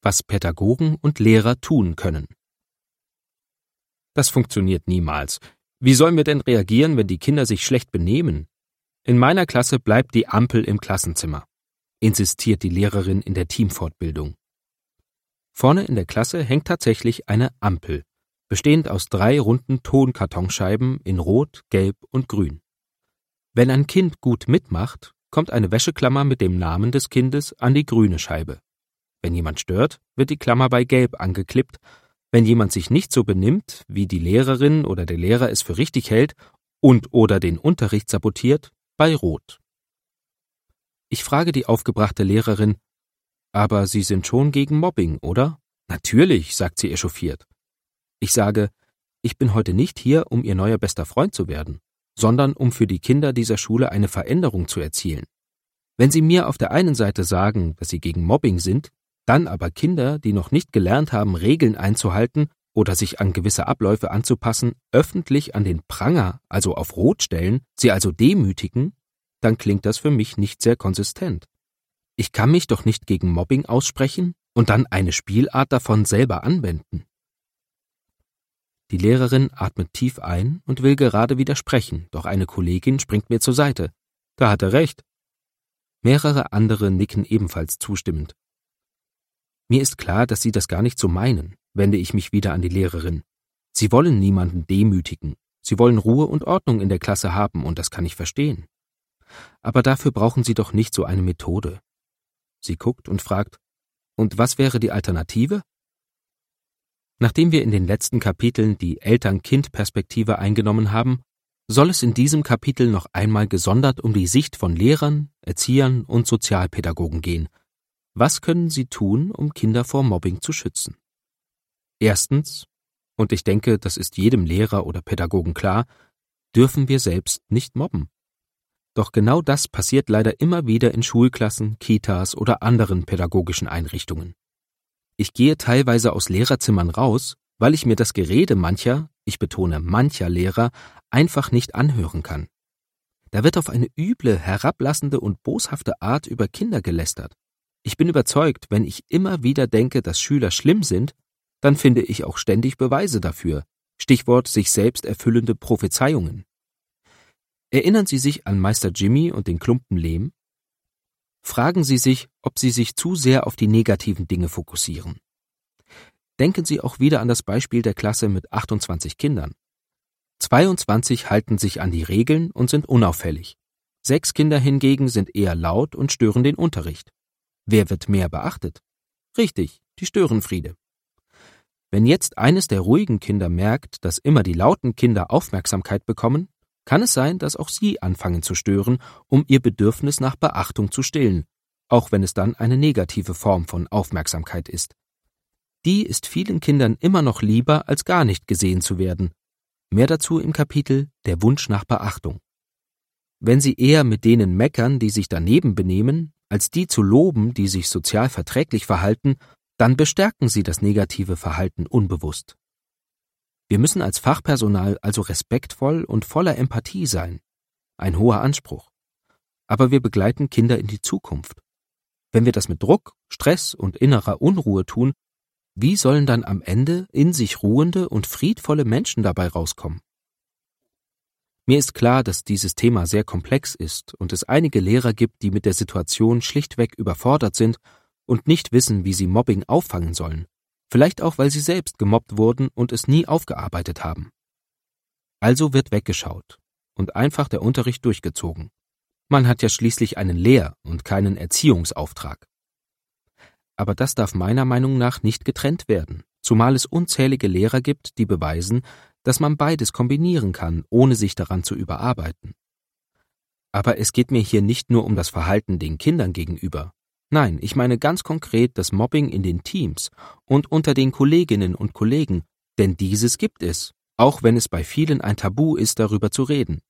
was Pädagogen und Lehrer tun können. Das funktioniert niemals. Wie sollen wir denn reagieren, wenn die Kinder sich schlecht benehmen? In meiner Klasse bleibt die Ampel im Klassenzimmer, insistiert die Lehrerin in der Teamfortbildung. Vorne in der Klasse hängt tatsächlich eine Ampel, bestehend aus 3 runden Tonkartonscheiben in Rot, Gelb und Grün. Wenn ein Kind gut mitmacht, kommt eine Wäscheklammer mit dem Namen des Kindes an die grüne Scheibe. Wenn jemand stört, wird die Klammer bei Gelb angeklippt. Wenn jemand sich nicht so benimmt, wie die Lehrerin oder der Lehrer es für richtig hält und/oder den Unterricht sabotiert, bei Rot. Ich frage die aufgebrachte Lehrerin: Aber Sie sind schon gegen Mobbing, oder? Natürlich, sagt sie echauffiert. Ich sage: Ich bin heute nicht hier, um Ihr neuer bester Freund zu werden, sondern um für die Kinder dieser Schule eine Veränderung zu erzielen. Wenn Sie mir auf der einen Seite sagen, dass Sie gegen Mobbing sind, dann aber Kinder, die noch nicht gelernt haben, Regeln einzuhalten oder sich an gewisse Abläufe anzupassen, öffentlich an den Pranger, also auf Rot stellen, sie also demütigen, dann klingt das für mich nicht sehr konsistent. Ich kann mich doch nicht gegen Mobbing aussprechen und dann eine Spielart davon selber anwenden. Die Lehrerin atmet tief ein und will gerade widersprechen, doch eine Kollegin springt mir zur Seite. Da hat er recht. Mehrere andere nicken ebenfalls zustimmend. Mir ist klar, dass Sie das gar nicht so meinen, wende ich mich wieder an die Lehrerin. Sie wollen niemanden demütigen. Sie wollen Ruhe und Ordnung in der Klasse haben, und das kann ich verstehen. Aber dafür brauchen Sie doch nicht so eine Methode. Sie guckt und fragt: Und was wäre die Alternative? Nachdem wir in den letzten Kapiteln die Eltern-Kind-Perspektive eingenommen haben, soll es in diesem Kapitel noch einmal gesondert um die Sicht von Lehrern, Erziehern und Sozialpädagogen gehen. Was können sie tun, um Kinder vor Mobbing zu schützen? Erstens, und ich denke, das ist jedem Lehrer oder Pädagogen klar, dürfen wir selbst nicht mobben. Doch genau das passiert leider immer wieder in Schulklassen, Kitas oder anderen pädagogischen Einrichtungen. Ich gehe teilweise aus Lehrerzimmern raus, weil ich mir das Gerede mancher, ich betone mancher Lehrer, einfach nicht anhören kann. Da wird auf eine üble, herablassende und boshafte Art über Kinder gelästert. Ich bin überzeugt, wenn ich immer wieder denke, dass Schüler schlimm sind, dann finde ich auch ständig Beweise dafür. Stichwort sich selbst erfüllende Prophezeiungen. Erinnern Sie sich an Meister Jimmy und den Klumpen Lehm? Fragen Sie sich, ob Sie sich zu sehr auf die negativen Dinge fokussieren. Denken Sie auch wieder an das Beispiel der Klasse mit 28 Kindern. 22 halten sich an die Regeln und sind unauffällig. 6 Kinder hingegen sind eher laut und stören den Unterricht. Wer wird mehr beachtet? Richtig, die Störenfriede. Wenn jetzt eines der ruhigen Kinder merkt, dass immer die lauten Kinder Aufmerksamkeit bekommen, kann es sein, dass auch sie anfangen zu stören, um ihr Bedürfnis nach Beachtung zu stillen, auch wenn es dann eine negative Form von Aufmerksamkeit ist. Die ist vielen Kindern immer noch lieber, als gar nicht gesehen zu werden. Mehr dazu im Kapitel Der Wunsch nach Beachtung. Wenn Sie eher mit denen meckern, die sich daneben benehmen, als die zu loben, die sich sozial verträglich verhalten, dann bestärken Sie das negative Verhalten unbewusst. Wir müssen als Fachpersonal also respektvoll und voller Empathie sein. Ein hoher Anspruch. Aber wir begleiten Kinder in die Zukunft. Wenn wir das mit Druck, Stress und innerer Unruhe tun, wie sollen dann am Ende in sich ruhende und friedvolle Menschen dabei rauskommen? Mir ist klar, dass dieses Thema sehr komplex ist und es einige Lehrer gibt, die mit der Situation schlichtweg überfordert sind und nicht wissen, wie sie Mobbing auffangen sollen. Vielleicht auch, weil sie selbst gemobbt wurden und es nie aufgearbeitet haben. Also wird weggeschaut und einfach der Unterricht durchgezogen. Man hat ja schließlich einen Lehr- und keinen Erziehungsauftrag. Aber das darf meiner Meinung nach nicht getrennt werden, zumal es unzählige Lehrer gibt, die beweisen, dass man beides kombinieren kann, ohne sich daran zu überarbeiten. Aber es geht mir hier nicht nur um das Verhalten den Kindern gegenüber. Nein, ich meine ganz konkret das Mobbing in den Teams und unter den Kolleginnen und Kollegen, denn dieses gibt es, auch wenn es bei vielen ein Tabu ist, darüber zu reden.